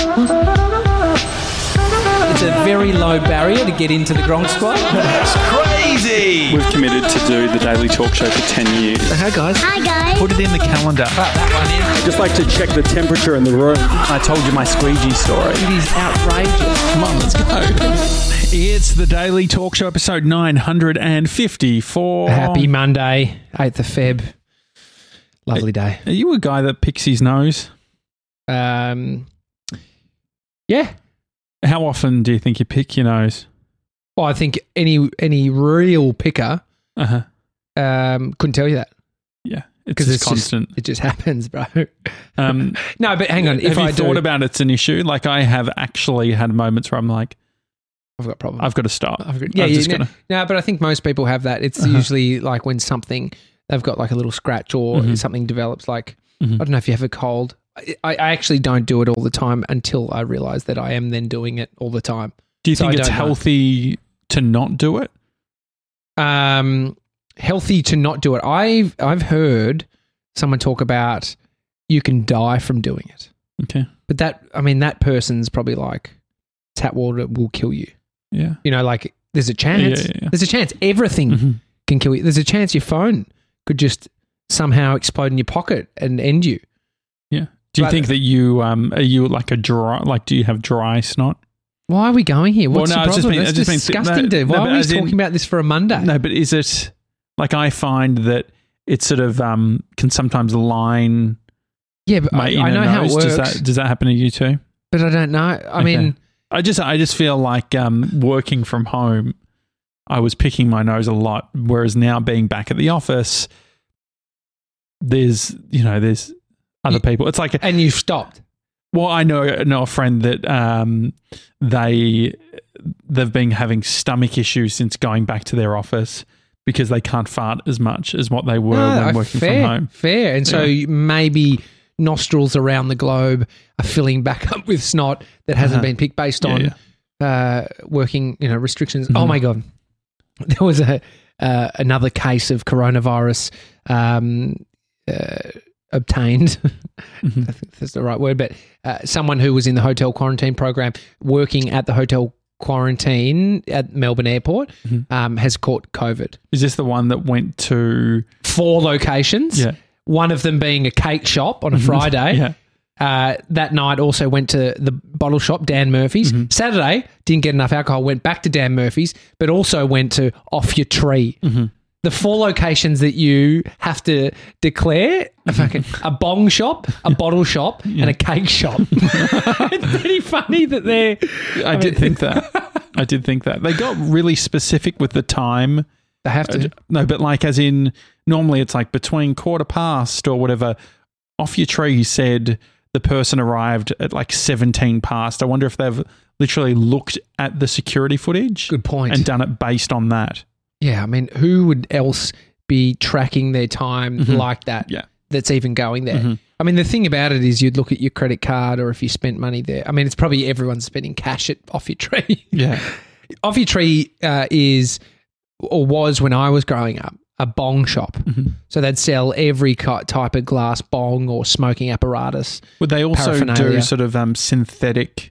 It's a very low barrier to get into the Gronk Squad. That's crazy. We've committed to do the Daily Talk Show for 10 years. Hey guys. Hi, guys. Put it in the calendar. That one in. Just like to check the temperature in the room. I told you my squeegee story. It is outrageous. Come on, let's go. It's the Daily Talk Show, episode 954. Happy Monday, 8th of Feb. Lovely day. Are you a guy that picks his nose? Yeah. How often do you think you pick your nose? Well, I think any real picker couldn't tell you that. Yeah, it's just constant. It just happens, bro. No, but hang on. Have you thought about it's an issue? Like I have actually had moments where I'm like, I've got problems. I've got to stop. No, but I think most people have that. It's usually like when something, they've got like a little scratch or something develops like, I don't know if you have a cold. I actually don't do it all the time until I realise that I am then doing it all the time. Do you think it's healthy to not do it? Healthy to not do it. I've heard someone talk about you can die from doing it. Okay. But that person's probably like tap water will kill you. Yeah. You know, like there's a chance. Yeah. There's a chance everything can kill you. There's a chance your phone could just somehow explode in your pocket and end you. Yeah. Do you think that you are you like a dry, like do you have dry snot? Why are we going here? What's the problem? It's That's disgusting, dude. Why are we talking about this for a Monday? No, but is it like I find that it sort of can sometimes line but my inner I know nose. how it works. Does that happen to you too? But I don't know. I mean, I just feel like working from home, I was picking my nose a lot, whereas now being back at the office, there's other people. It's like and you've stopped. Well, I know a friend that they've been having stomach issues since going back to their office because they can't fart as much as what they were when working from home. Fair. And so maybe nostrils around the globe are filling back up with snot that hasn't been picked based on working, restrictions. Oh my God. There was another case of coronavirus obtained. I think that's the right word, but someone who was in the hotel quarantine program working at the hotel quarantine at Melbourne Airport has caught COVID. Is this the one that went to 4 locations? Yeah. One of them being a cake shop on a Friday. That night also went to the bottle shop, Dan Murphy's. Saturday, didn't get enough alcohol, went back to Dan Murphy's, but also went to Off Your Tree. The 4 locations that you have to declare, a bong shop, a bottle shop, and a cake shop. It's pretty funny that they're... I did think that. They got really specific with the time. They have to. No, but like as in, normally it's like between 1:15 or whatever. Off Your Tree said the person arrived at like 17 past. I wonder if they've literally looked at the security footage. Good point. And done it based on that. Yeah, I mean, who would else be tracking their time like that? Yeah. That's even going there. I mean, the thing about it is you'd look at your credit card or if you spent money there. I mean, it's probably everyone's spending cash at Off Your Tree. Yeah. Off Your Tree is or was when I was growing up a bong shop. So they'd sell every type of glass bong or smoking apparatus. Would they also do sort of synthetic?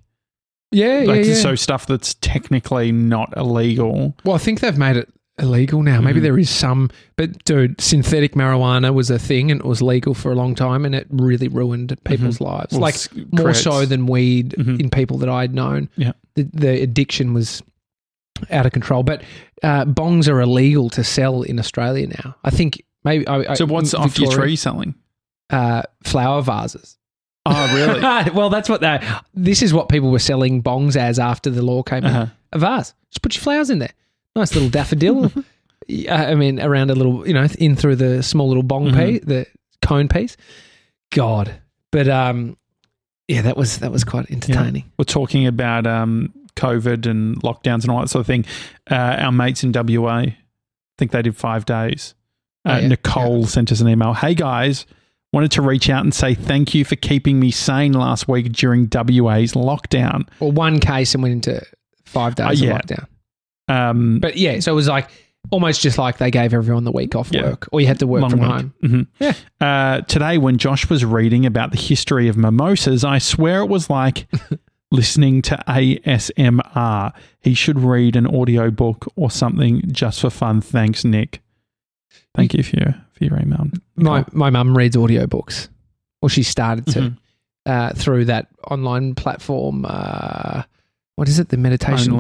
So stuff that's technically not illegal. Well, I think they've made it illegal now. Maybe there is some, but dude, synthetic marijuana was a thing and it was legal for a long time and it really ruined people's lives. Well, more so than weed in people that I'd known. Yeah. The addiction was out of control. But bongs are illegal to sell in Australia now. I think maybe. So what's Off Your Tree selling? Flower vases. Oh, really? Well, that's what this is what people were selling bongs as after the law came out. A vase. Just put your flowers in there. Nice little daffodil. I mean, around a little, in through the small little bong piece, the cone piece. God. But that was quite entertaining. Yeah. We're talking about COVID and lockdowns and all that sort of thing. Our mates in WA, I think they did 5 days. Nicole sent us an email. Hey guys, wanted to reach out and say thank you for keeping me sane last week during WA's lockdown. Well, one case and went into 5 days of lockdown. But yeah, so it was like almost just like they gave everyone the week off work or you had to work from home. Yeah. Today when Josh was reading about the history of mimosas, I swear it was like listening to ASMR. He should read an audiobook or something just for fun. Thanks, Nick. Thank you for your email. My mum reads audiobooks. Well, she started to through that online platform. What is it? The meditation.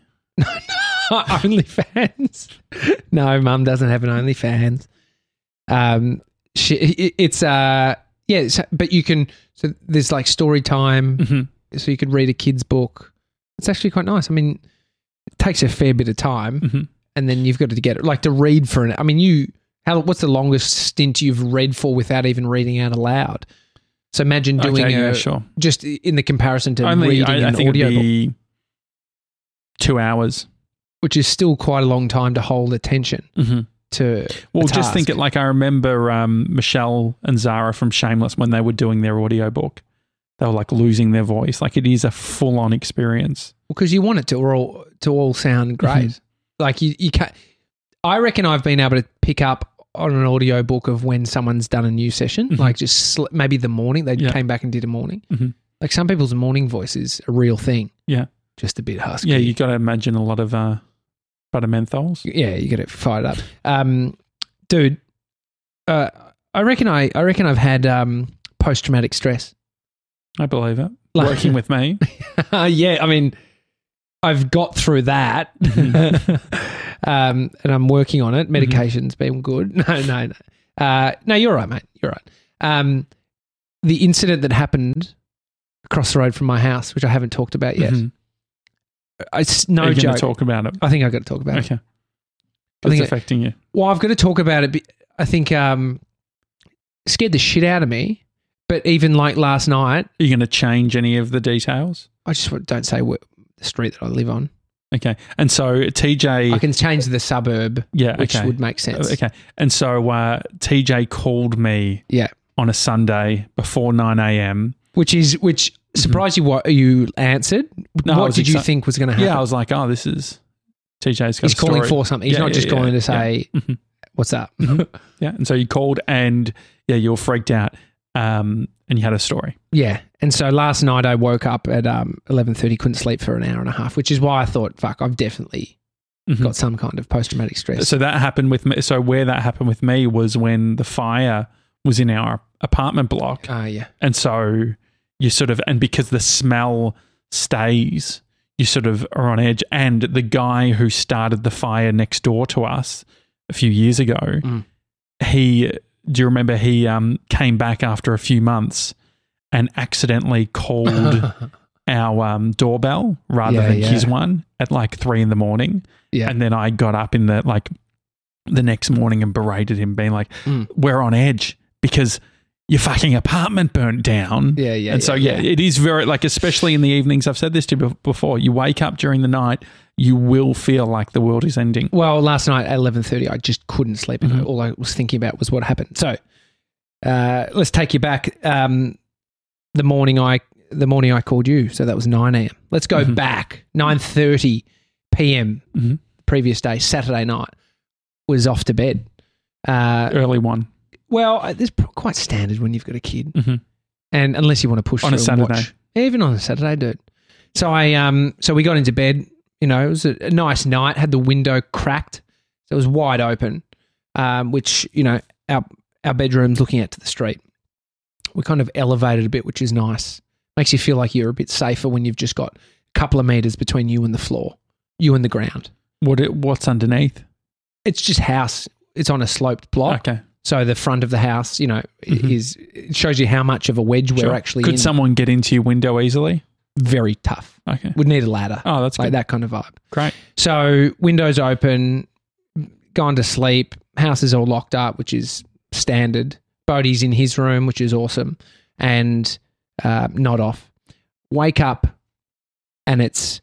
OnlyFans. No, Mum doesn't have an OnlyFans. But you can. So there's like story time. So you could read a kid's book. It's actually quite nice. I mean, it takes a fair bit of time, and then you've got to get it like to read for an. I mean, what's the longest stint you've read for without even reading out aloud? So imagine doing just in the comparison to reading an audiobook. 2 hours, which is still quite a long time to hold attention to. Well, just think it like I remember Michelle and Zara from Shameless when they were doing their audiobook. They were like losing their voice. Like it is a full-on experience. Because you want it to all sound great. Like you can't. I reckon I've been able to pick up on an audiobook of when someone's done a new session, like just maybe the morning they came back and did a morning. Like some people's morning voice is a real thing. Yeah. Just a bit husky. Yeah, you got to imagine a lot of butter menthols. Yeah, you got to fire it up. Dude, I reckon I've had post-traumatic stress. I believe it. Working with me. Yeah, I mean, I've got through that and I'm working on it. Medication's been good. No. No, you're right, mate. You're right. The incident that happened across the road from my house, which I haven't talked about yet. It's no joke. Going to talk about it? I think I've got to talk about it. Okay. It's affecting you. Well, I've got to talk about it. I think scared the shit out of me. But even like last night. Are you going to change any of the details? I just don't say the street that I live on. Okay. And so TJ. I can change the suburb, which would make sense. Okay. And so TJ called me on a Sunday before 9 a.m. Which surprised you what you answered? No, what did you think was going to happen? Yeah, I was like, oh, this is TJ's got He's calling for something. He's not just calling to say, what's up? Yeah. And so you called and you were freaked out. And you had a story. Yeah. And so last night I woke up at 11:30, couldn't sleep for an hour and a half, which is why I thought, fuck, I've definitely got some kind of post-traumatic stress. So that happened with me. So where that happened with me was when the fire was in our apartment block. Yeah. And so you sort of, and because the smell stays, you sort of are on edge. And the guy who started the fire next door to us a few years ago, do you remember he came back after a few months and accidentally called our doorbell rather than his one at like 3 a.m. Yeah. And then I got up in the next morning and berated him, being like, we're on edge because your fucking apartment burnt down. Yeah. And so, it is very, like, especially in the evenings, I've said this to you before, you wake up during the night, you will feel like the world is ending. Well, last night at 11:30, I just couldn't sleep. And all I was thinking about was what happened. So let's take you back. The morning I called you, so that was 9 a.m. Let's go back. 9:30 p.m. Previous day, Saturday night, was off to bed. Early one. Well, this is quite standard when you've got a kid, and unless you want to push on a Saturday, watch. Even on a Saturday, dude. So so we got into bed. You know, it was a nice night. Had the window cracked, so it was wide open. Which our bedroom's looking out to the street. We kind of elevated a bit, which is nice. Makes you feel like you're a bit safer when you've just got a couple of meters between you and the floor, you and the ground. What's underneath? It's just house. It's on a sloped block. Okay. So the front of the house, it shows you how much of a wedge we're actually in. Could someone get into your window easily? Very tough. Okay. Would need a ladder. Oh, that's like good. That kind of vibe. Great. So windows open, gone to sleep, house is all locked up, which is standard. Bodie's in his room, which is awesome, and not off. Wake up and it's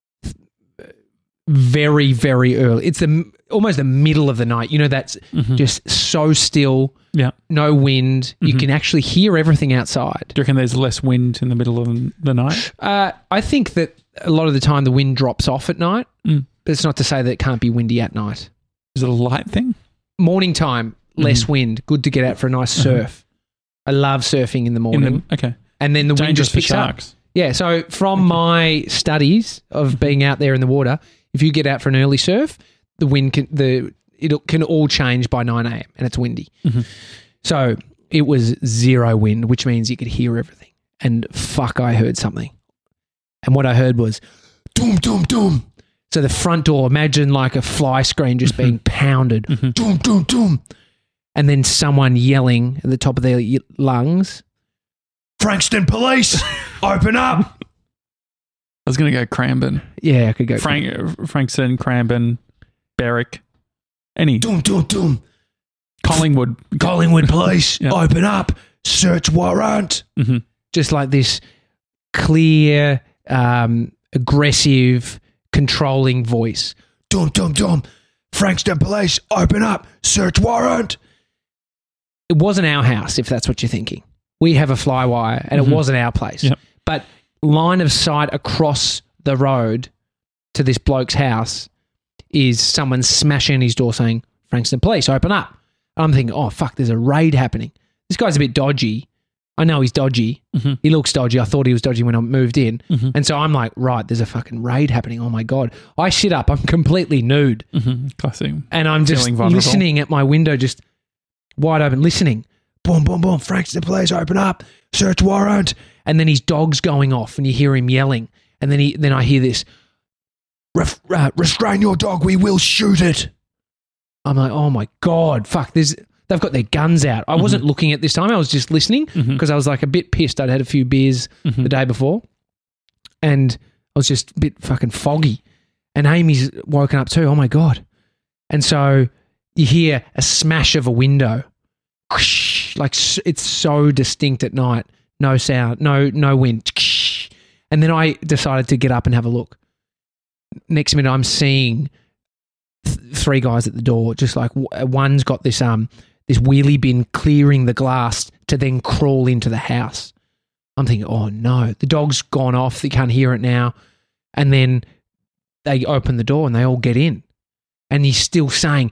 very, very early. It's almost the middle of the night. You know, that's just so still. Yeah. No wind. You can actually hear everything outside. Do you reckon there's less wind in the middle of the night? I think that a lot of the time the wind drops off at night, but it's not to say that it can't be windy at night. Is it a light thing? Morning time, less wind. Good to get out for a nice surf. I love surfing in the morning. Okay. And then the wind just picks up. Yeah, so from my studies of being out there in the water, if you get out for an early surf, the wind can all change by 9 a.m. and it's windy. Mm-hmm. So it was zero wind, which means you could hear everything. And fuck, I heard something. And what I heard was doom, doom, doom. So the front door, imagine like a fly screen just being pounded. Doom, doom, doom. And then someone yelling at the top of their lungs, Frankston Police, open up. I was going to go Cranbourne. Yeah, I could go. Frankston, Cranbourne, Berwick, any. Doom, doom, doom. Collingwood Police, open up. Search warrant. Mm-hmm. Just like this clear, aggressive, controlling voice. Doom, doom, doom. Frankston Police, open up. Search warrant. It wasn't our house, if that's what you're thinking. We have a fly wire, and it wasn't our place. Yep. But line of sight across the road to this bloke's house is someone smashing his door saying, Frankston Police, open up. And I'm thinking, oh, fuck, there's a raid happening. This guy's a bit dodgy. I know he's dodgy. Mm-hmm. He looks dodgy. I thought he was dodgy when I moved in. Mm-hmm. And so I'm like, right, there's a fucking raid happening. Oh, my God. I sit up. I'm completely nude. Mm-hmm. Classic. And I'm just listening at my window, just wide open, listening. Boom, boom, boom. Frankston Police, open up. Search warrant. And then his dog's going off and you hear him yelling. And then I hear this, restrain your dog. We will shoot it. I'm like, oh, my God. Fuck, they've got their guns out. I wasn't looking at this time. I was just listening because I was like a bit pissed. I'd had a few beers the day before and I was just a bit fucking foggy. And Amy's woken up too. Oh, my God. And so you hear a smash of a window. Like it's so distinct at night. No sound, no wind. And then I decided to get up and have a look. Next minute, I'm seeing three guys at the door. Just like one's got this this wheelie bin clearing the glass to then crawl into the house. I'm thinking, oh no, the dog's gone off. They can't hear it now. And then they open the door and they all get in. And he's still saying,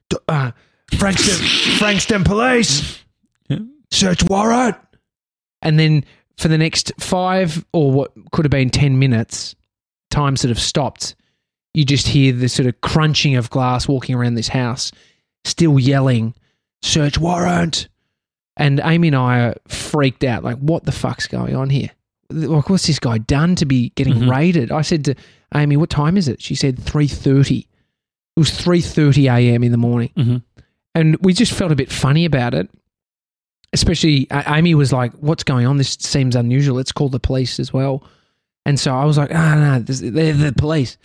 Frankston Police, search warrant. And then for the next 5 or what could have been 10 minutes, time sort of stopped. You just hear the sort of crunching of glass walking around this house, still yelling, search warrant. And Amy and I are freaked out, like, what the fuck's going on here? Like, what's this guy done to be getting raided? I said to Amy, what time is it? She said 3:30. It was 3:30 a.m. in the morning. Mm-hmm. And we just felt a bit funny about it. Especially Amy was like, what's going on? This seems unusual. Let's call the police as well. And so I was like, no, they're the police.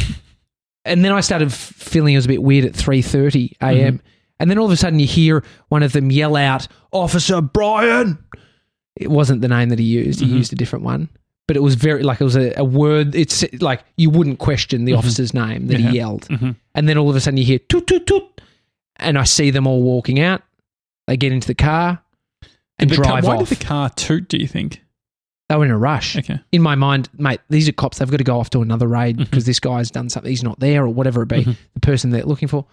And then I started feeling it was a bit weird at 3:30 a.m. Mm-hmm. And then all of a sudden you hear one of them yell out, Officer Brian. It wasn't the name that he used. He used a different one. But it was very, like, it was a word. It's like you wouldn't question the officer's name that he yelled. Mm-hmm. And then all of a sudden you hear toot, toot, toot. And I see them all walking out. They get into the car and drive off. Why did the car toot, do you think? They were in a rush. Okay. In my mind, mate, these are cops. They've got to go off to another raid because this guy's done something. He's not there or whatever it be, the person they're looking for.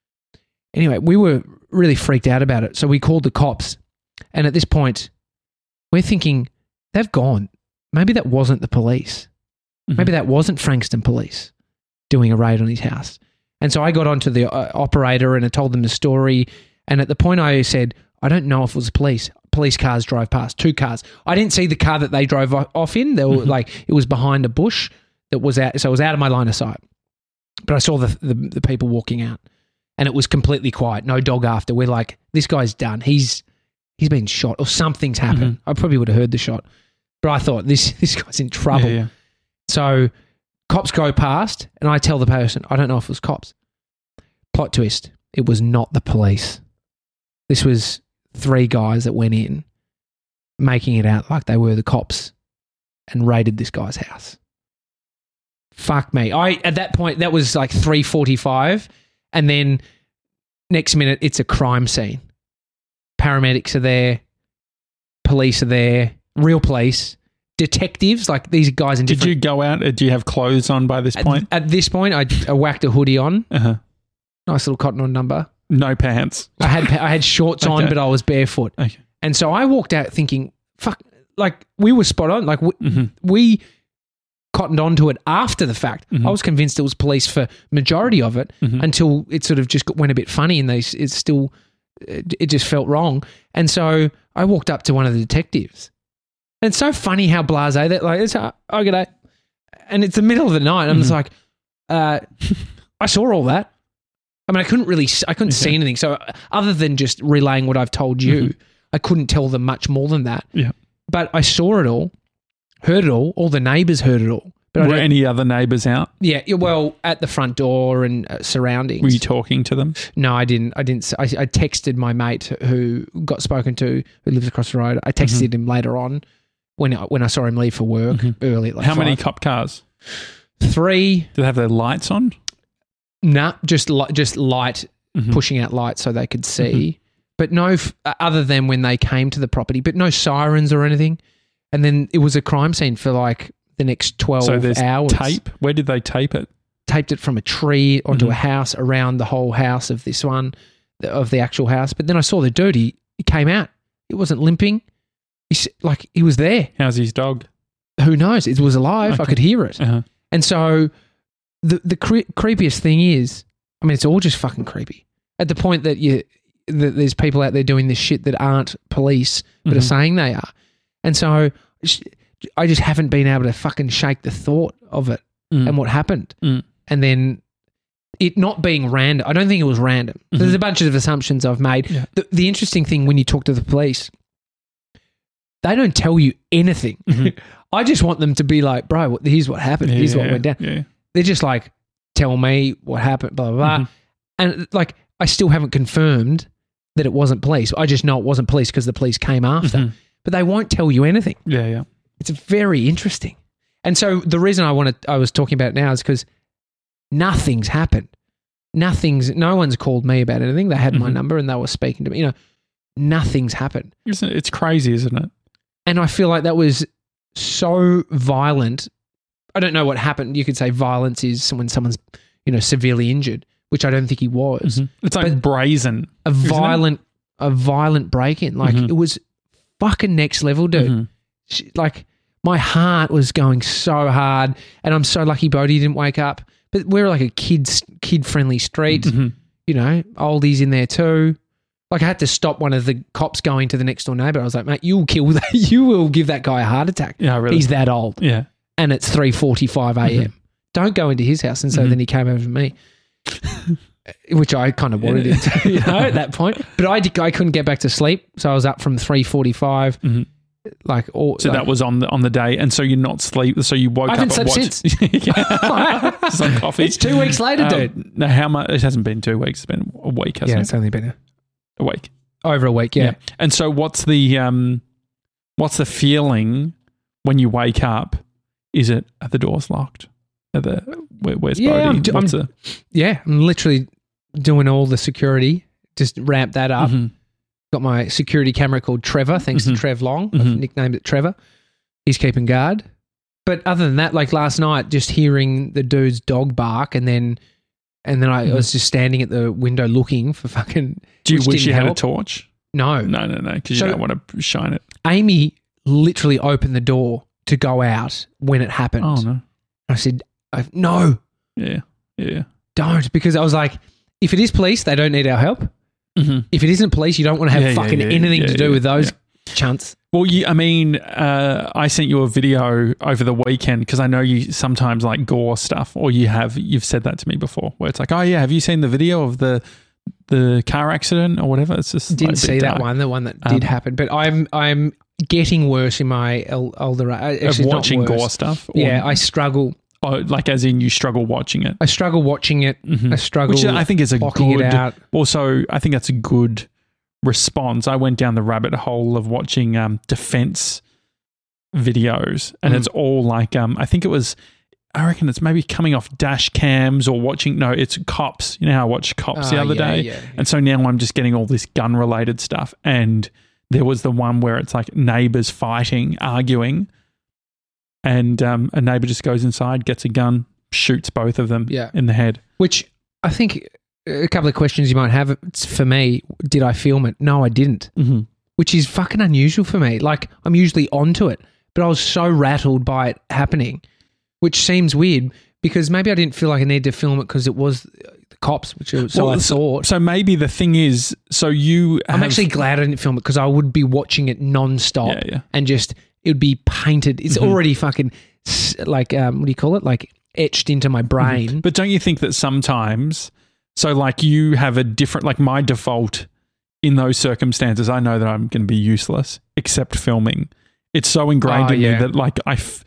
Anyway, we were really freaked out about it. So we called the cops. And at this point, we're thinking, they've gone. Maybe that wasn't the police. Maybe that wasn't Frankston Police doing a raid on his house. And so I got onto the operator and I told them the story. And at the point I said, I don't know if it was police. Police cars drove past, 2 cars. I didn't see the car that they drove off in. They were like, it was behind a bush that was out. So it was out of my line of sight. But I saw the people walking out and it was completely quiet. No dog after. We're like, this guy's done. He's been shot or something's happened. I probably would have heard the shot. But I thought, this guy's in trouble. Yeah. So cops go past and I tell the person, I don't know if it was cops. Plot twist, it was not the police. This was 3 guys that went in, making it out like they were the cops and raided this guy's house. Fuck me. At that point, that was like 3:45 and then next minute, it's a crime scene. Paramedics are there, police are there, real police, detectives, like these guys in different... Did you go out? Did you have clothes on by this point? At this point, I whacked a hoodie on. Nice little Cotton On number. No pants. I had shorts on, but I was barefoot. Okay. And so I walked out thinking, fuck, like we were spot on. Like we cottoned onto it after the fact. I was convinced it was police for majority of it until it sort of just went a bit funny and it just felt wrong. And so I walked up to one of the detectives. And it's so funny how blasé that, like, it's, oh, g'day. And it's the middle of the night. And I'm just like, I saw all that. I mean, I couldn't see anything. So other than just relaying what I've told you, I couldn't tell them much more than that. Yeah. But I saw it all, heard it all the neighbours heard it all. But were any other neighbours out? Yeah, well, at the front door and surroundings. Were you talking to them? No, I didn't. I texted my mate who got spoken to, who lives across the road. I texted him later on when I saw him leave for work early. Like How many cop cars? 3. Did they have their lights on? Nah, just light, pushing out lights so they could see. But no, other than when they came to the property, but no sirens or anything. And then it was a crime scene for like the next 12 so there's hours. Tape? Where did they tape it? Taped it from a tree onto a house, around the whole house of this one, of the actual house. But then I saw the dude, he came out. He wasn't limping. He was there. How's his dog? Who knows? It was alive. Okay. I could hear it. And so the creepiest thing is, I mean, it's all just fucking creepy. At the point that there's people out there doing this shit that aren't police, but are saying they are. And so I just haven't been able to fucking shake the thought of it and what happened. And then it not being random. I don't think it was random. There's a bunch of assumptions I've made. Yeah. The interesting thing when you talk to the police, they don't tell you anything. I just want them to be like, bro, here's what happened. Here's what went down. Yeah. They're just like, tell me what happened, blah, blah, blah. And like, I still haven't confirmed that it wasn't police. I just know it wasn't police because the police came after. But they won't tell you anything. Yeah. It's very interesting. And so the reason I was talking about it now is because nothing's happened. No one's called me about anything. They had my number and they were speaking to me. You know, nothing's happened. It's crazy, isn't it? And I feel like that was so violent. I don't know what happened. You could say violence is when someone's, severely injured, which I don't think he was. It's like brazen. A violent break-in. Like it was fucking next level, dude. Like my heart was going so hard, and I'm so lucky Bodhi didn't wake up. But we're like a kid-friendly street. Oldies in there too. Like I had to stop one of the cops going to the next door neighbour. I was like, mate, you will give that guy a heart attack. Yeah, really. He's that old. Yeah. And it's 3:45 a.m. Don't go into his house. And so then he came over to me, which I kind of wanted him to, at that point. But I couldn't get back to sleep. So I was up from 3:45. So that was on the day. And so you're not sleep. So you woke up. I haven't slept since. Just on coffee. It's 2 weeks later, dude. No, how much? It hasn't been 2 weeks. It's been a week, hasn't it? Yeah, it's only been a week. Over a week, yeah. And so what's the feeling when you wake up? Is it the door's locked? Where's Bodhi? I'm literally doing all the security, just ramp that up. Got my security camera called Trevor, thanks to Trev Long. I've nicknamed it Trevor. He's keeping guard. But other than that, like last night, just hearing the dude's dog bark and then I was just standing at the window looking for fucking... Do you wish you had a torch? No. No, because you don't want to shine it. Amy literally opened the door to go out when it happened. Oh, no. I said, no. Yeah. Don't, because I was like, if it is police, they don't need our help. If it isn't police, you don't want to have anything to do with those chunts. Well, I sent you a video over the weekend because I know you sometimes like gore stuff, or you've said that to me before, where it's like, oh yeah, have you seen the video of the car accident or whatever? It's just didn't see that one, the one that did happen, but I'm getting worse in my older age. Of watching gore stuff. Yeah, I struggle. Oh, like as in you struggle watching it. I struggle watching it. I struggle, which I think is a good. It out. Also, I think that's a good response. I went down the rabbit hole of watching defense videos, and it's all like I reckon it's maybe coming off dash cams or watching. No, it's cops. You know how I watched Cops the other day, yeah. And so now I'm just getting all this gun related stuff. And there was the one where it's like neighbors fighting, arguing. And a neighbour just goes inside, gets a gun, shoots both of them in the head. Which I think a couple of questions you might have for me, did I film it? No, I didn't. Which is fucking unusual for me. Like I'm usually onto it, but I was so rattled by it happening, which seems weird because maybe I didn't feel like I needed to film it because it was the cops, which I thought. So maybe the thing is, I'm actually glad I didn't film it because I would be watching it nonstop and just it would be painted. It's already fucking like what do you call it? Like etched into my brain. But don't you think that sometimes, so like you have a different, like my default in those circumstances, I know that I'm going to be useless except filming. It's so ingrained in me that like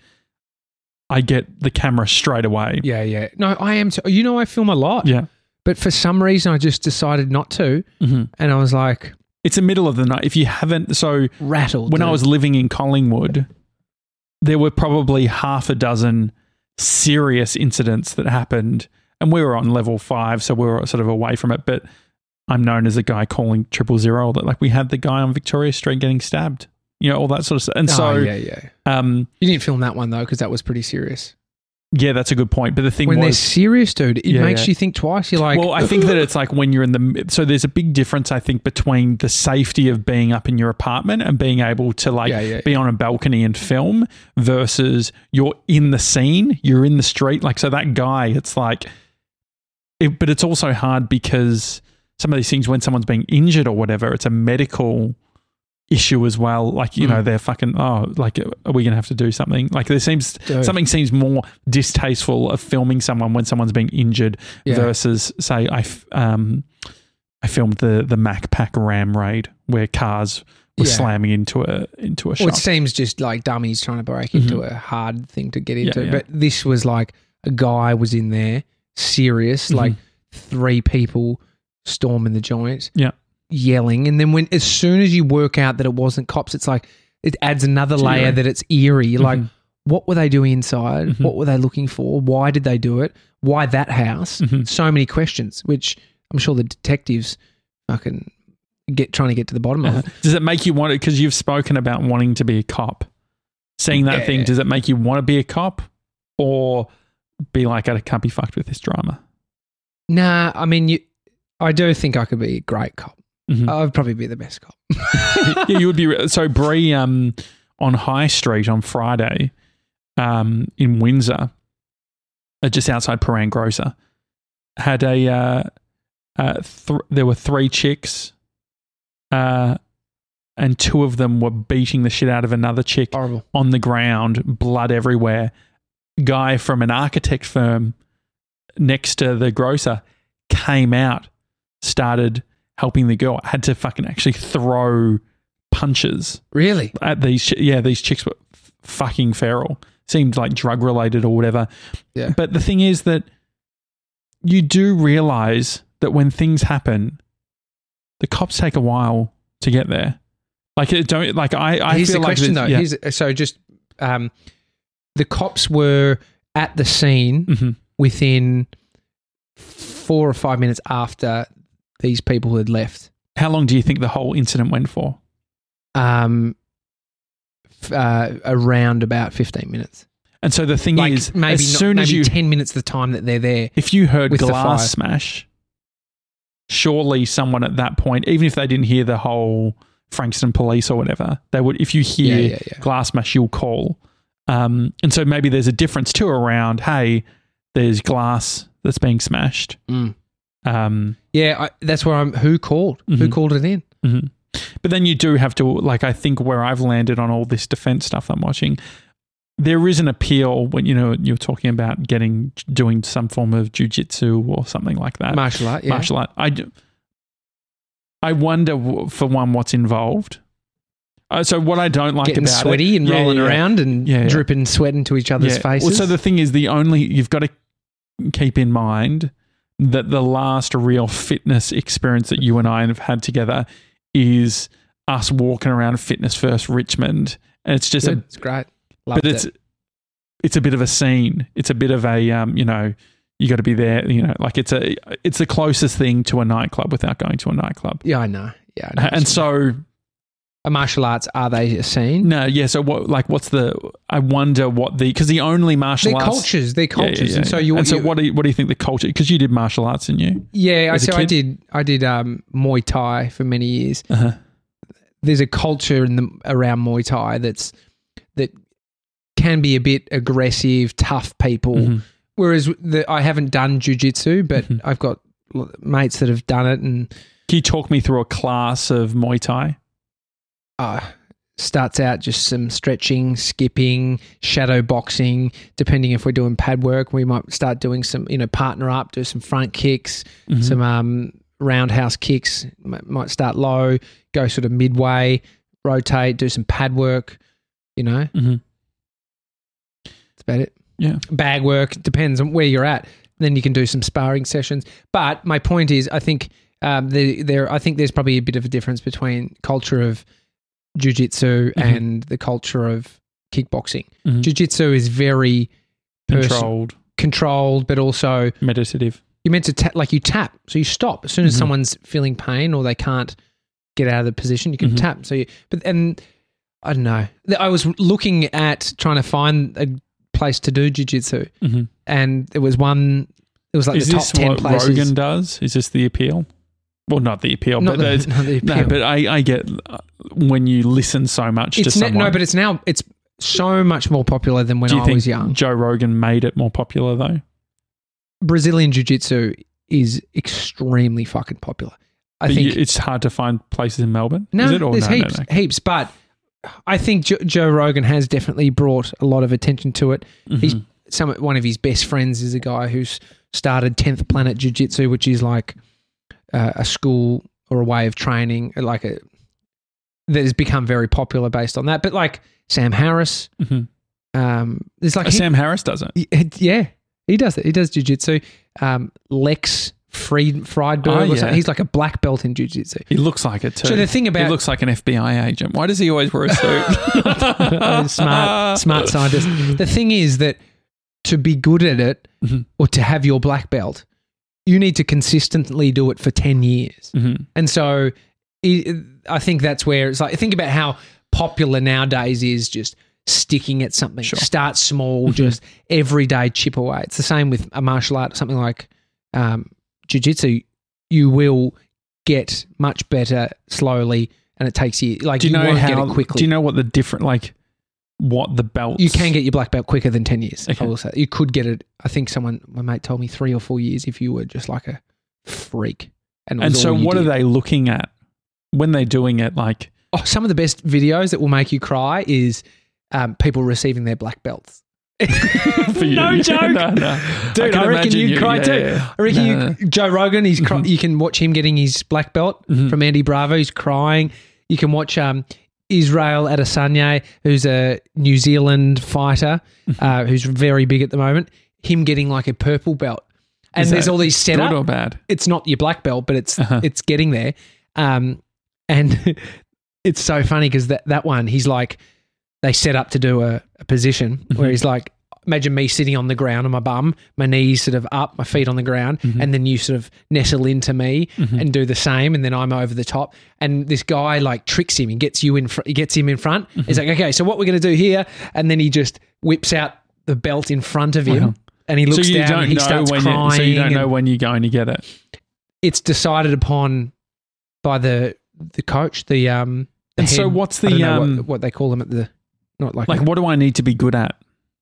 I get the camera straight away. Yeah. No, I am. I film a lot. Yeah. But for some reason, I just decided not to. And I was like... It's the middle of the night. If you haven't... So rattled. When I was living in Collingwood, there were probably half a dozen serious incidents that happened. And we were on level 5, so we were sort of away from it. But I'm known as a guy calling 000. That like we had the guy on Victoria Street getting stabbed. All that sort of stuff. And so... you didn't film that one, though, because that was pretty serious. Yeah, that's a good point. But the thing when they're serious, dude, it makes you think twice. You're like... Well, I think that it's like when you're in the... So there's a big difference, I think, between the safety of being up in your apartment and being able to like be on a balcony and film versus you're in the scene, you're in the street. Like, so that guy, it's like... but it's also hard because some of these things, when someone's being injured or whatever, it's a medical issue as well. Like, they're fucking, like, are we going to have to do something? Like something seems more distasteful of filming someone when someone's being injured versus say, I filmed the Macpac Ram raid where cars were slamming into a shop. Well, it seems just like dummies trying to break into a hard thing to get into. But this was like a guy was in there, serious, like 3 people storming the joint. Yeah. Yelling, and then as soon as you work out that it wasn't cops, it's like it adds another layer that it's eerie. Like, what were they doing inside? What were they looking for? Why did they do it? Why that house? So many questions, which I'm sure the detectives fucking trying to get to the bottom of. Does it make you want it? Because you've spoken about wanting to be a cop. Seeing that thing, does it make you want to be a cop or be like, I can't be fucked with this drama? Nah, I mean, I do think I could be a great cop. I'd probably be the best cop. Yeah, you would be. So Bree, on High Street on Friday, in Windsor, just outside Paran Grocer, had there were 3 chicks, and 2 of them were beating the shit out of another chick. Horrible. On the ground, blood everywhere. Guy from an architect firm next to the grocer came out, started helping the girl, had to fucking actually throw punches. Really? At these chicks were fucking feral. Seemed like drug related or whatever. Yeah. But the thing is that you do realize that when things happen, the cops take a while to get there. Like I feel like here's the question though. Yeah. The cops were at the scene within 4 or 5 minutes after these people had left. How long do you think the whole incident went for? Around about 15 minutes. And so the thing is, maybe 10 minutes the time that they're there. If you heard glass smash, surely someone at that point, even if they didn't hear the whole Frankston police or whatever, they would. If you hear glass smash, you'll call. And so maybe there's a difference too around, hey, there's glass that's being smashed. That's where who called? Who called it in? But then you do have to, like, I think where I've landed on all this defense stuff I'm watching, there is an appeal when, you're talking about doing some form of jiu-jitsu or something like that. Martial art, yeah. Martial art. I wonder, for one, what's involved. So what I don't like getting about sweaty and rolling around and dripping sweat into each other's faces. Well, so the thing is, you've got to keep in mind that the last real fitness experience that you and I have had together is us walking around Fitness First Richmond. And it's just it's great. Loved it. It's a bit of a scene. It's a bit of a, you got to be there, like it's the closest thing to a nightclub without going to a nightclub. Yeah, I know. Yeah. I know. And so... martial arts, are they a scene? No, yeah. So I wonder because the only martial arts... They're cultures. And so what do you think the culture... Because you did martial arts, didn't you? Yeah, I did Muay Thai for many years. There's a culture around Muay Thai that can be a bit aggressive, tough people. Whereas I haven't done jiu-jitsu, but I've got mates that have done it. And can you talk me through a class of Muay Thai? Starts out just some stretching, skipping, shadow boxing. Depending if we're doing pad work, we might start doing some, partner up, do some front kicks, some roundhouse kicks. Might start low, go sort of midway, rotate, do some pad work. That's about it. Yeah, bag work depends on where you're at. Then you can do some sparring sessions. But my point is, I think I think there's probably a bit of a difference between culture of jiu-jitsu and the culture of kickboxing. Jiu-jitsu is very controlled, but also meditative. You're meant to you tap, so you stop as soon as someone's feeling pain or they can't get out of the position. You can tap. And I don't know. I was looking at trying to find a place to do jiu-jitsu, and there was one. It was like is the top this 10 what places. Rogan does? Is this the appeal? Well, not the appeal, not but the appeal. No, but I get when you listen so much to someone. No, but it's so much more popular than when I was young. Joe Rogan made it more popular though? Brazilian jiu-jitsu is extremely fucking popular. I think it's hard to find places in Melbourne. No, is it? Or there's no? heaps. But I think Joe Rogan has definitely brought a lot of attention to it. One of his best friends is a guy who's started 10th Planet Jiu-Jitsu, which is like a school or a way of training, that has become very popular based on that. But like Sam Harris, there's like Sam Harris does it. Yeah, he does it. He does jiu-jitsu. Lex Friedberg, he's like a black belt in jiu-jitsu. He looks like it too. So the thing about he looks like an FBI agent. Why does he always wear a suit? smart scientist. The thing is that to be good at it or to have your black belt, you need to consistently do it for 10 years. And so I think that's where it's like, think about how popular nowadays is just sticking at something. Sure. Start small, just every day chip away. It's the same with a martial art, something like jiu-jitsu. You will get much better slowly, and it takes you won't get it quickly. Do you know what the different what the belts? You can get your black belt quicker than 10 years. Okay. I will say you could get it. I think my mate told me 3 or 4 years if you were just like a freak. And so what are they looking at when they're doing it? Like, some of the best videos that will make you cry is people receiving their black belts. For you. No joke. No. Dude, I reckon you'd cry too. Yeah. I reckon Joe Rogan, you can watch him getting his black belt from Andy Bravo. He's crying. You can watch Israel Adesanya, who's a New Zealand fighter who's very big at the moment, him getting like a purple belt. And there's all these setup. Good or bad? It's not your black belt, but it's getting there. And it's so funny because that one, he's like, they set up to do a position where he's like, imagine me sitting on the ground on my bum, my knees sort of up, my feet on the ground, and then you sort of nestle into me and do the same, and then I'm over the top. And this guy like tricks him and gets him in front. He's like, okay, so what we're going to do here, and then he just whips out the belt in front of him, and he looks down and he starts crying. So you don't know when you're going to get it. It's decided upon by the coach. The and head, so what's the I don't know what they call them at the not like what do I need to be good at?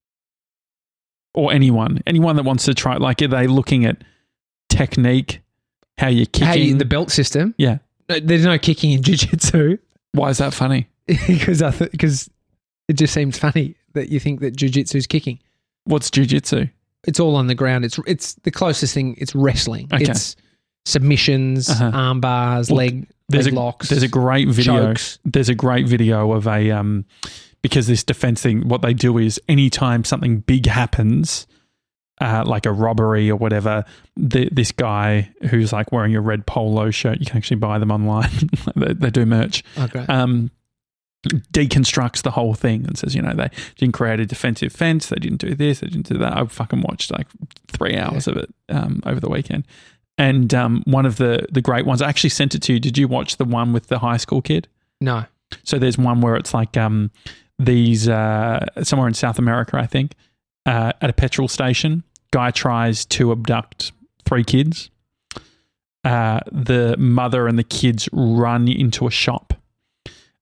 Or anyone that wants to try, are they looking at technique, how you're kicking? The belt system? Yeah. There's no kicking in jiu-jitsu. Why is that funny? Because it just seems funny that you think that jiu-jitsu is kicking. What's jiu-jitsu? It's all on the ground. It's the closest thing. It's wrestling. Okay. It's submissions, arm bars, leg locks. There's a great video. Chokes. There's a great video of a because this defense thing, what they do is anytime something big happens, like a robbery or whatever, this guy who's like wearing a red polo shirt, you can actually buy them online. they do merch. Okay. Deconstructs the whole thing and says, they didn't create a defensive fence, they didn't do this, they didn't do that. I fucking watched like 3 hours of it over the weekend. And one of the great ones, I actually sent it to you. Did you watch the one with the high school kid? No. So there's one where it's like these somewhere in South America, I think, at a petrol station, guy tries to abduct 3 kids. The mother and the kids run into a shop.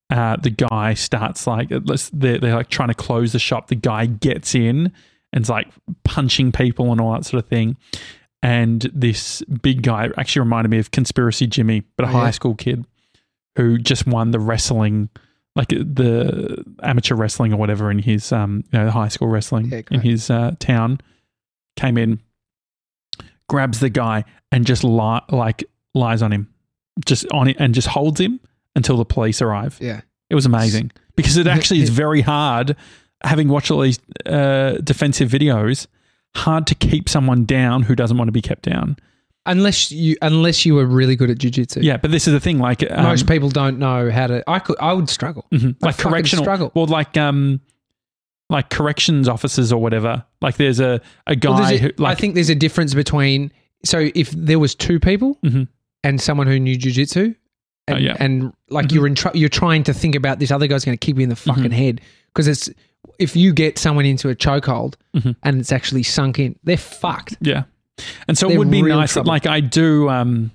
the guy starts like they're like trying to close the shop. The guy gets in and's like punching people and all that sort of thing. And this big guy actually reminded me of Conspiracy Jimmy, but a high school kid who just won the wrestling, like the amateur wrestling or whatever in his the high school wrestling in his town. Came in, grabs the guy and just lies on him, just on it, and just holds him until the police arrive. Yeah. It was amazing because it actually is very hard, having watched all these defensive videos, hard to keep someone down who doesn't want to be kept down. Unless you were really good at jiu-jitsu. Yeah, but this is the thing. Like most people don't know how to. I would struggle. Mm-hmm. Like correctional struggle. Well, like corrections officers or whatever. Like there's a guy who. Like, I think there's a difference between. So if there was two people and someone who knew jiu-jitsu, and like you're trying to think about this other guy's going to kick you in the fucking head, because it's if you get someone into a chokehold and it's actually sunk in, they're fucked. Yeah. And so it would be nice that, like, I do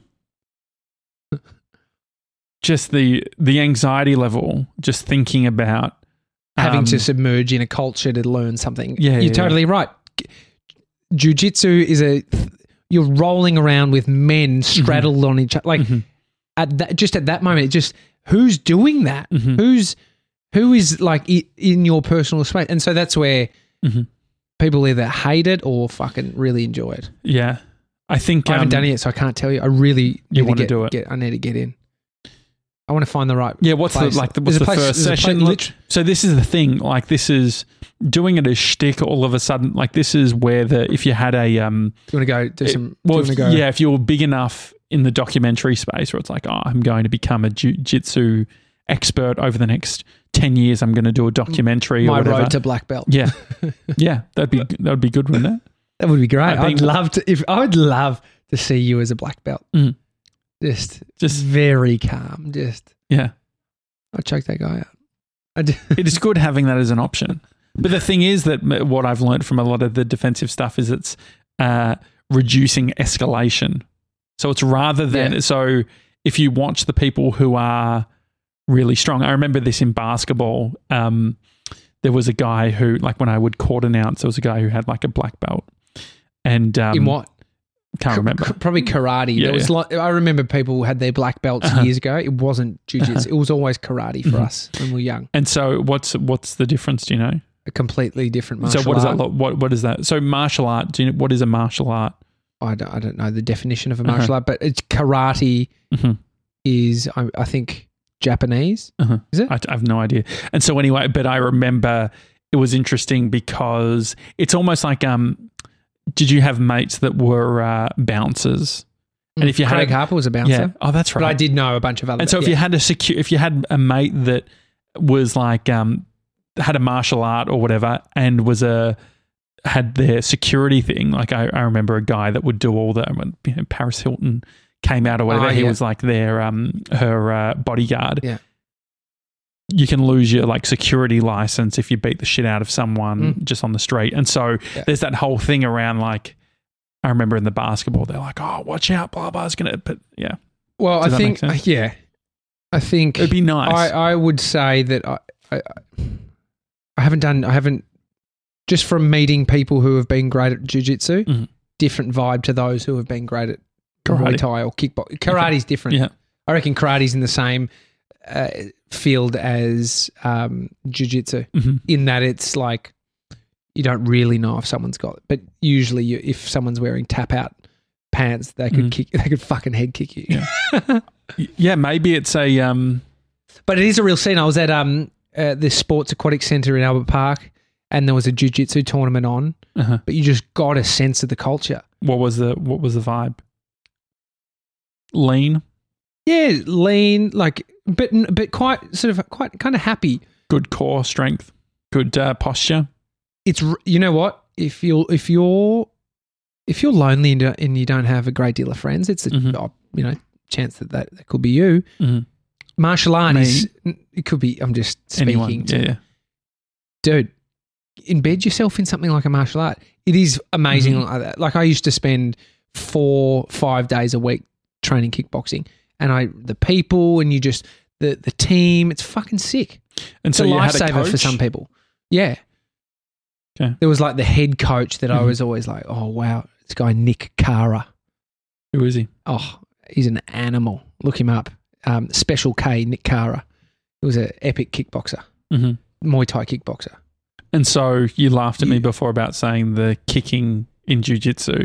just the anxiety level, just thinking about having to submerge in a culture to learn something. Yeah, you're totally right. Jiu-jitsu is you're rolling around with men straddled on each other. Like at that moment, it just who's doing that? Who is like in your personal space? And so that's where people either hate it or fucking really enjoy it. Yeah. I think I haven't done it yet, so I can't tell you. I really want to do it. I need to get in. I want to find the right what's place. What's the first session? So this is the thing. Like, this is doing it as shtick all of a sudden. Like, this is where if you had a you want to go do some if you were big enough in the documentary space where it's like, oh, I'm going to become a jiu-jitsu expert over the next 10 years, I'm going to do a documentary or whatever. My road to black belt. Yeah. Yeah, that would be good, wouldn't it? That would be great. I would love to see you as a black belt. Just very calm. I'd choke that guy out. It is good having that as an option. But the thing is that what I've learned from a lot of the defensive stuff is it's reducing escalation. So it's rather than, so if you watch the people who are really strong, I remember this in basketball. There was a guy who, like, when I would court announce, there was a guy who had like a black belt. And in what? Can't remember. Probably karate. Yeah, I remember people had their black belts years ago. It wasn't jiu-jitsu. It was always karate for us when we were young. And so what's the difference, do you know? A completely different martial art. So what does that look? What is that? So martial art, what is a martial art? I don't know the definition of a martial art, but it's karate is, I think, Japanese. Is it? I have no idea. And so anyway, but I remember it was interesting because it's almost like, did you have mates that were bouncers? And if you Craig Harper was a bouncer. Yeah. Oh, that's right. But I did know a bunch of other. And so if you had a mate that was like had a martial art or whatever and had their security thing, like I remember a guy that would do all that. Paris Hilton came out or whatever. He was like her bodyguard. Yeah. You can lose your like security license if you beat the shit out of someone just on the street. And so there's that whole thing around, like, I remember in the basketball, they're like, oh, watch out, blah, blah, it's going to, but yeah. Well, I think it'd be nice. I would say that I haven't, just from meeting people who have been great at jiu-jitsu, different vibe to those who have been great at Muay Thai or kickboxing. Karate's different. Yeah. I reckon karate's in the same field as jiu-jitsu in that it's like you don't really know if someone's got it, but usually if someone's wearing tap-out pants, they could fucking head kick you. Yeah, yeah, maybe it's a but it is a real scene. I was at the Sports Aquatic Centre in Albert Park, and there was a jiu-jitsu tournament on, but you just got a sense of the culture. What was the vibe? Lean? Yeah, lean, like, but quite kind of happy. Good core strength, good posture. It's, you know what? If you're lonely and you don't have a great deal of friends, it's a chance that could be you. Martial art it could be. I'm just speaking. Yeah. Dude, embed yourself in something like a martial art. It is amazing like that. Like, I used to spend 4-5 days a week training kickboxing, and the people, and the team. It's fucking sick. And so it's a you had a lifesaver coach? for some people. Yeah. Okay. There was like the head coach that I was always like, oh, wow, this guy Nick Cara. Who is he? Oh, he's an animal. Look him up. Special K, Nick Cara. He was an epic kickboxer, Muay Thai kickboxer. And so you laughed at me before about saying the kicking in jiu-jitsu.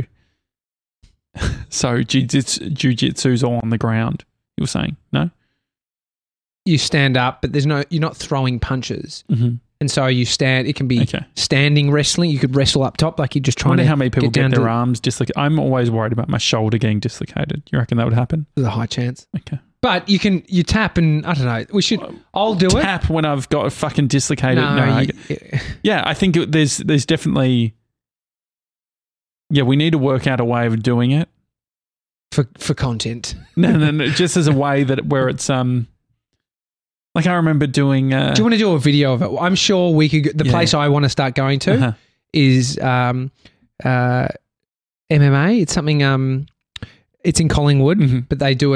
So jiu-jitsu's all on the ground, you were saying, no? You stand up, but you're not throwing punches. And so you stand, it can be standing wrestling. You could wrestle up top like you're just trying to. I wonder how many people get their arms dislocated. I'm always worried about my shoulder getting dislocated. You reckon that would happen? There's a high chance. Okay. But you tap and I don't know. I'll do it. Tap when I've got a fucking dislocated. Yeah, I think there's definitely. Yeah, we need to work out a way of doing it for content. No, just as a way where it's like I remember doing. Do you want to do a video of it? I'm sure we could. The place I want to start going to is MMA. It's something. It's in Collingwood, but they do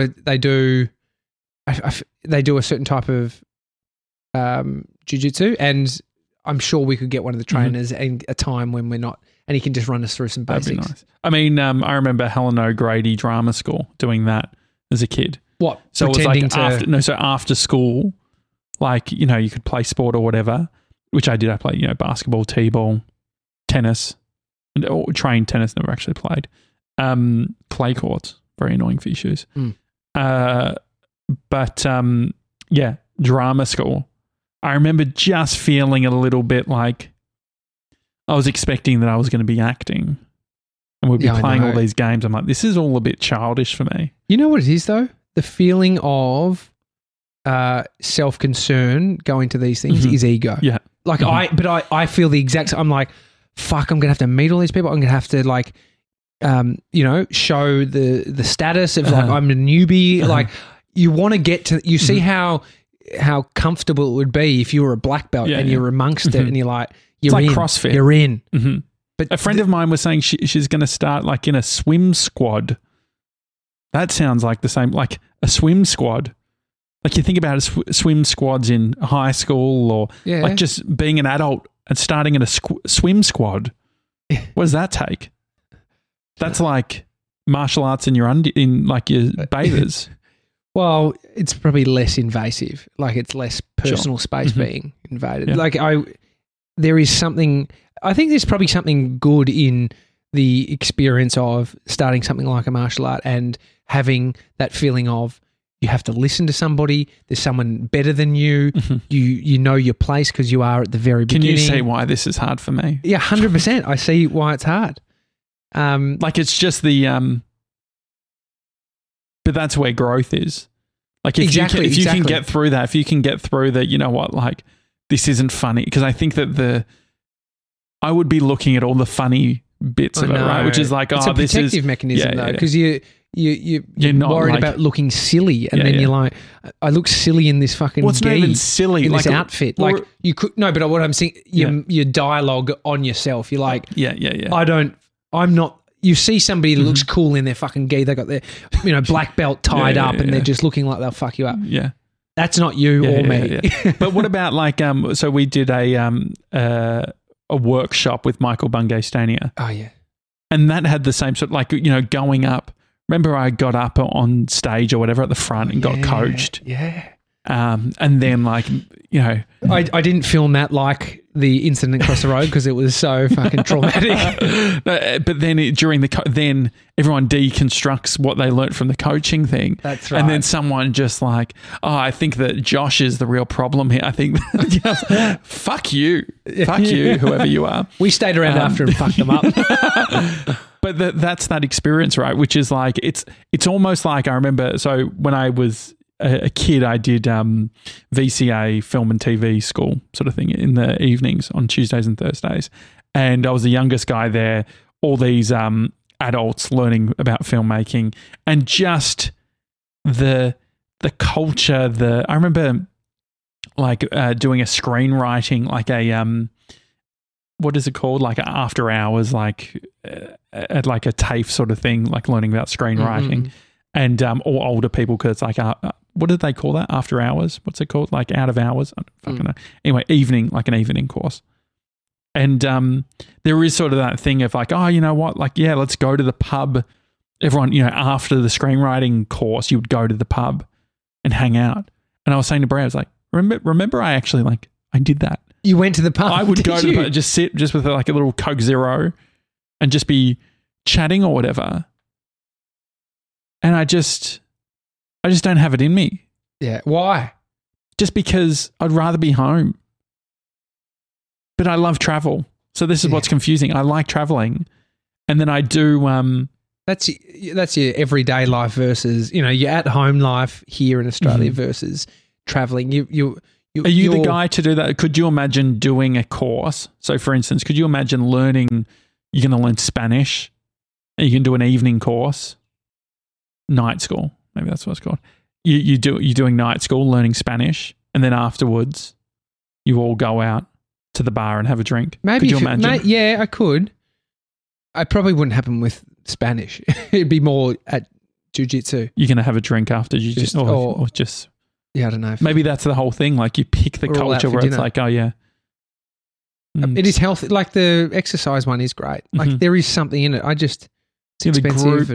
a certain type of jiu-jitsu, and I'm sure we could get one of the trainers in a time when we're not, and he can just run us through some basics. That'd be nice. I mean, I remember Helen O'Grady Drama School doing that as a kid. What? So it was like after school, like, you know, you could play sport or whatever, which I did. I played, basketball, t-ball, tennis, or trained tennis, never actually played. Clay courts, very annoying for your shoes. But drama school. I remember just feeling a little bit like I was expecting that I was going to be acting and we'd be playing all these games. I'm like, this is all a bit childish for me. You know what it is though? The feeling of self-concern going to these things is ego. Yeah. Like I feel the exact. I'm like, fuck, I'm gonna have to meet all these people. I'm gonna have to like, show the status of like I'm a newbie. Like you want to get to. You see how comfortable it would be if you were a black belt and you're amongst it and you're like you're in. CrossFit. You're in. But a friend of mine was saying she's going to start like in a swim squad. That sounds like the same, like a swim squad. Like you think about swim squads in high school or like just being an adult and starting in a swim squad. What does that take? That's like martial arts in your your bathers. Well, it's probably less invasive. Like it's less personal space being invaded. Yeah. Like there is something. I think there's probably something good in the experience of starting something like a martial art and having that feeling of you have to listen to somebody. There's someone better than you. You know your place because you are at the very beginning. Can you see why this is hard for me? Yeah, 100%. I see why it's hard. Like it's just the but that's where growth is. Like if you can get through that, if you can get through that, you know what, like this isn't funny, because I think that I would be looking at all the funny bits of it, right? Which is like, it's a protective mechanism though, because you're worried about looking silly, and then you're like, I look silly in this fucking. What's not even silly in this outfit? Like you could but what I'm saying, your dialogue on yourself. You're like, I'm not. You see somebody that looks cool in their fucking gi. They got their black belt tied up, and they're just looking like they'll fuck you up. Yeah, that's not you or me. But what about like so we did a workshop with Michael Bungay Stania. Oh yeah, and that had the same sort of like going up. Remember, I got up on stage or whatever at the front and got coached. Yeah. And then I didn't film that like the incident across the road because it was so fucking traumatic. But then then everyone deconstructs what they learnt from the coaching thing. That's right. And then someone just like, I think that Josh is the real problem here. I think, fuck you, whoever you are. We stayed around after and fucked them up. But that's that experience, right? Which is like, it's almost like, I remember, so when I was a kid, I did VCA film and TV school sort of thing in the evenings on Tuesdays and Thursdays. And I was the youngest guy there, all these adults learning about filmmaking and just the culture, I remember like doing a screenwriting, like a, what is it called? Like after hours, like at like a TAFE sort of thing, like learning about screenwriting and all older people, because it's like what did they call that? After hours? What's it called? Like out of hours? I don't fucking know. Anyway, like an evening course. And there is sort of that thing of like, oh, you know what? Like, yeah, let's go to the pub. Everyone, you know, after the screenwriting course, you would go to the pub and hang out. And I was saying to Brea, I was like, remember I actually like, I did that. You went to the pub? I would go to the pub, just sit just with like a little Coke Zero and just be chatting or whatever. And I just don't have it in me. Yeah. Why? Just because I'd rather be home. But I love travel. So this is what's confusing. I like traveling. And then I do... That's your everyday life versus, you know, your at-home life here in Australia versus traveling. Are you the guy to do that? Could you imagine doing a course? So, for instance, could you imagine you're going to learn Spanish and you can do an evening course, night school, maybe that's what it's called. You're doing night school, learning Spanish, and then afterwards you all go out to the bar and have a drink. Maybe. Could you imagine? Yeah, I could. I probably wouldn't happen with Spanish. It'd be more at jiu-jitsu. You're going to have a drink after jiu-jitsu or just... Yeah, I don't know. Maybe that's the whole thing. Like you pick the culture where it's like, oh yeah. It is healthy. Like the exercise one is great. Like there is something in it. It's expensive.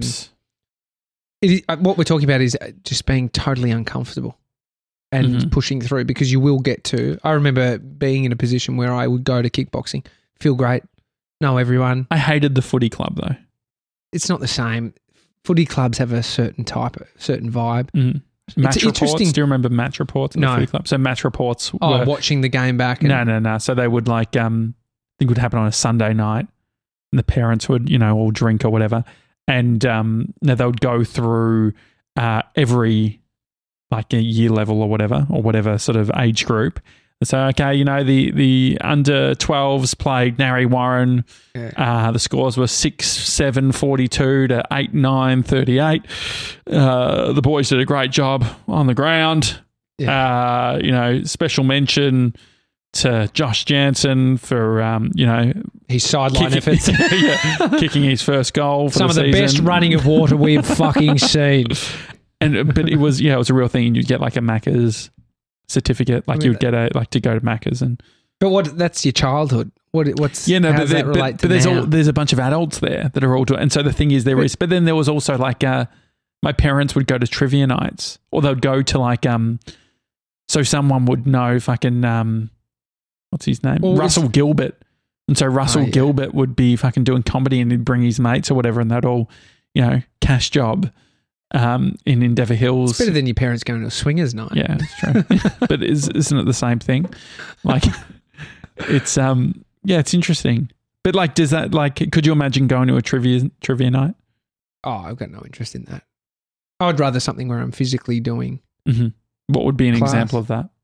What we're talking about is just being totally uncomfortable and pushing through, because you will get to... I remember being in a position where I would go to kickboxing, feel great, know everyone. I hated the footy club though. It's not the same. Footy clubs have a certain vibe. Match reports. Do you remember match reports? No. The footy club? So match reports. Watching the game back. No. So they would like, I think it would happen on a Sunday night, and the parents would, you know, all drink or whatever, and they would go through every like a year level or whatever sort of age group. So, okay, you know, the under 12s played Narre Warren. Yeah. The scores were 6-7, 42 to 8-9, 38. The boys did a great job on the ground. Yeah. You know, special mention to Josh Jansen for, you know, his sideline efforts. Kicking his first goal for some of the best running of water we've fucking seen. But it was a real thing. And you'd get like a Macca's certificate, like you would get to go to Macca's. But that's your childhood. How does that relate to now? There's a bunch of adults there that are all doing, and so the thing is but then there was also like my parents would go to trivia nights, or they would go to like so someone would know fucking what's his name, Russell Gilbert, and so Russell Gilbert would be fucking doing comedy and he'd bring his mates or whatever, and they'd all, you know, cash job in Endeavour Hills. It's better than your parents going to a swingers night. Yeah, it's true. But isn't it the same thing? Like, it's it's interesting. But like, does that, like, could you imagine going to a trivia night? Oh, I've got no interest in that. I'd rather something where I'm physically doing. Mm-hmm. What would be an example of that?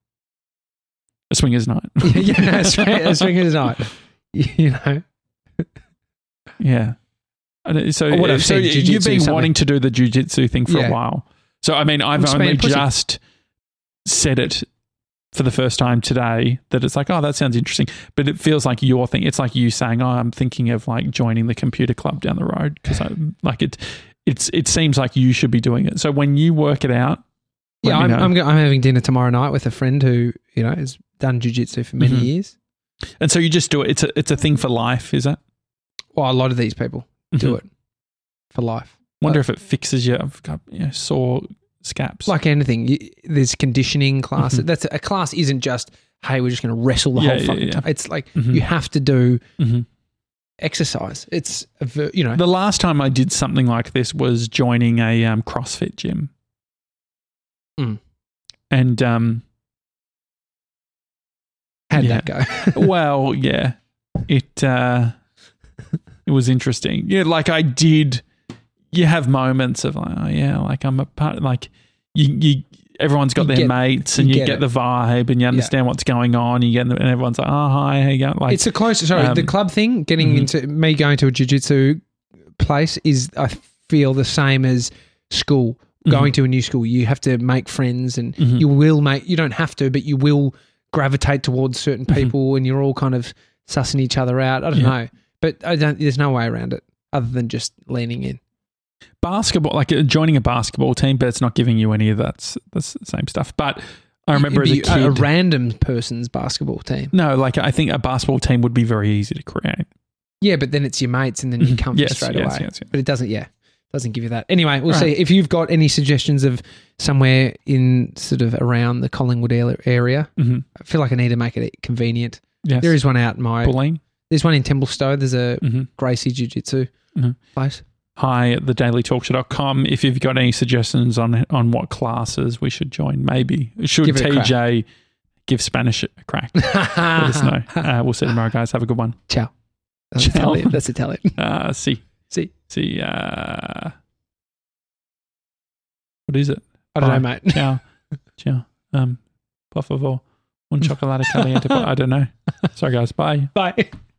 A swingers night. A swingers night. You know. Yeah. So you've been wanting to do the jiu-jitsu thing for a while. So, I mean, I've only just said it for the first time today that it's like, oh, that sounds interesting. But it feels like your thing. It's like you saying, oh, I'm thinking of like joining the computer club down the road, because it seems like you should be doing it. So when you work it out, I'm having dinner tomorrow night with a friend who, you know, has done jiu-jitsu for many years. And so you just do it. It's a thing for life, is it? Well, a lot of these people do it for life. Wonder if it fixes your sore scaps. Like anything, there's conditioning classes. That's a class isn't just, hey, we're just going to wrestle the whole fucking time. It's like you have to do exercise. It's the last time I did something like this was joining a CrossFit gym. And how'd that go? Well, yeah, it was interesting. Yeah, like I did. You have moments of like, oh yeah, like I'm a part. Like you everyone's got their mates, and you get the vibe, and you understand what's going on. You get, and everyone's like, oh hi, how you going? Like it's a close. Sorry, the club thing. Getting into me going to a jiu-jitsu place is, I feel, the same as school. Going to a new school, you have to make friends, and you will make. You don't have to, but you will gravitate towards certain people, and you're all kind of sussing each other out. I don't know, but there's no way around it other than just leaning in. Basketball, like joining a basketball team, but it's not giving you any of that's the same stuff. But I remember as a kid, a random person's basketball team. No, like I think a basketball team would be very easy to create. Yeah, but then it's your mates, and then you come straight away. Yes. But it doesn't. Yeah, doesn't give you that. Anyway, we'll see if you've got any suggestions of somewhere in sort of around the Collingwood area. Mm-hmm. I feel like I need to make it convenient. Yes. There is one out in my. Bulleen. There's one in Templestowe. There's a Gracie Jiu-Jitsu place. Hi at thedailytalkshow.com. If you've got any suggestions on what classes we should join, maybe. Should TJ give Spanish a crack? Let us know. We'll see you tomorrow, guys. Have a good one. Ciao. That's Italian. That's Italian. See. What is it? I don't know, mate. Ciao. Por favor. Un chocolate caliente. I don't know. Sorry, guys. Bye. Bye.